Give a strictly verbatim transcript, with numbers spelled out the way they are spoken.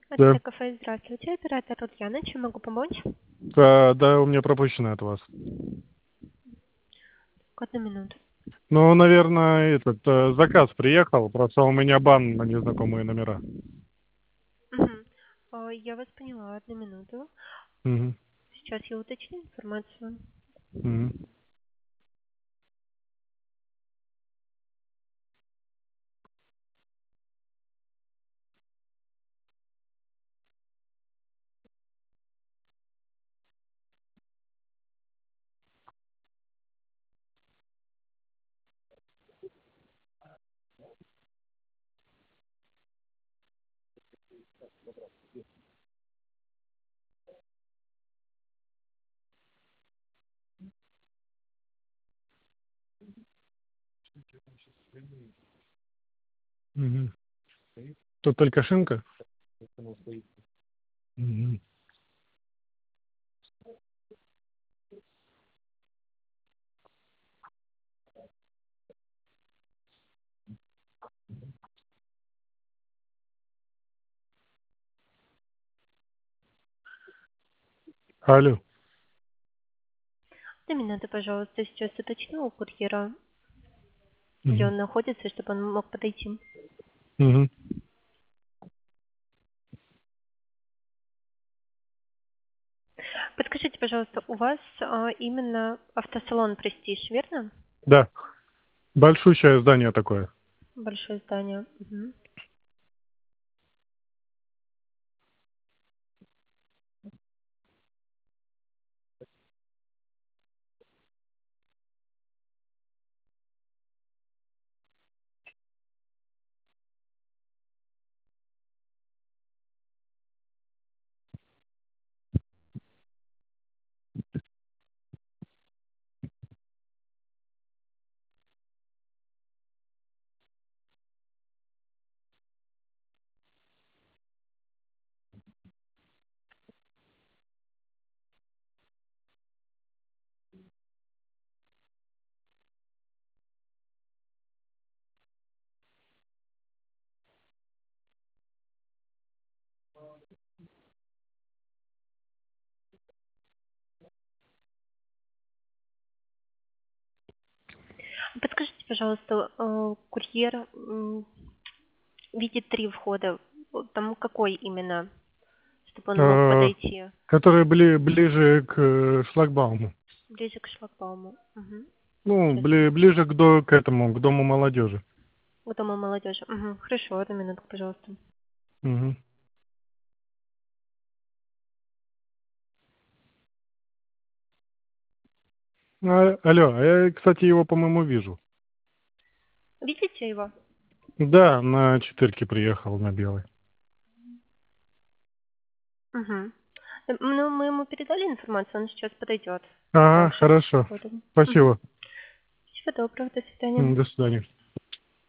Да. Это кафе, здравствуйте, оператор Ульяна, чем могу помочь? Да, да, у меня пропущено от вас. Одну минуту. Ну, наверное, этот э, заказ приехал, просто у меня бан на незнакомые номера. Мгм. А, Я вас поняла, одну минуту. Угу. Сейчас я уточню информацию. Угу. Угу. Тут только шинка? Угу. Алло. Одну минуту, пожалуйста, сейчас уточню у курьера, где Угу. он находится, чтобы он мог подойти. Угу. Подскажите, пожалуйста, у вас а, именно автосалон «Престиж», верно? Да. Большущее здание такое. Большое здание. Мгм. Подскажите, пожалуйста, э, курьер м, видит три входа. Вот там какой именно, чтобы он мог Э, подойти которые были ближе к э, шлагбауму. ближе к шлагбауму? Мгм. Ну, Сейчас. бли, ближе к, до, к этому, к дому молодежи. У Дома молодежи. Мгм. Хорошо, одну минутку, пожалуйста. Угу. А, алло, а я, кстати, его, по-моему, вижу. Видите его? Да, на четырке приехал, на белой. Угу. Ну, мы ему передали информацию, он сейчас подойдет. Ага, Также. хорошо. Угу. Спасибо. Всего доброго, до свидания. М, До свидания.